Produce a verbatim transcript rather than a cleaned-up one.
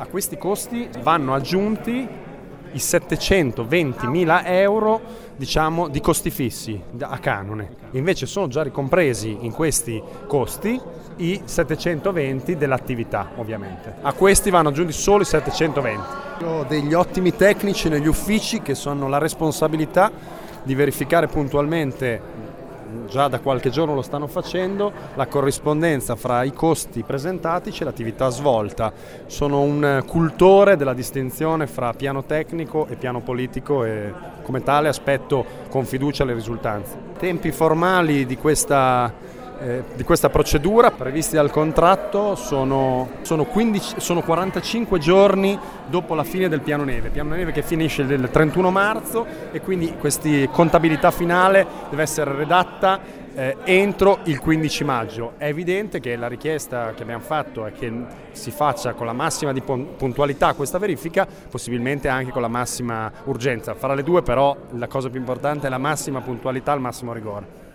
A questi costi vanno aggiunti i settecentoventimila euro, diciamo, di costi fissi a canone. Invece sono già ricompresi in questi costi i settecentoventi dell'attività, ovviamente. A questi vanno aggiunti solo i settecentoventi. Ho degli ottimi tecnici negli uffici che hanno la responsabilità di verificare puntualmente, già da qualche giorno lo stanno facendo, la corrispondenza fra i costi presentatici e l'attività svolta. Sono un cultore della distinzione fra piano tecnico e piano politico e come tale aspetto con fiducia le risultanze. Tempi formali di questa Eh, di questa procedura previsti dal contratto sono, sono, quindici, sono quarantacinque giorni dopo la fine del piano neve, piano neve che finisce il trentuno marzo e quindi questa contabilità finale deve essere redatta eh, entro il quindici maggio. È evidente che la richiesta che abbiamo fatto è che si faccia con la massima di puntualità questa verifica, possibilmente anche con la massima urgenza. Fra le due però la cosa più importante è la massima puntualità, il massimo rigore.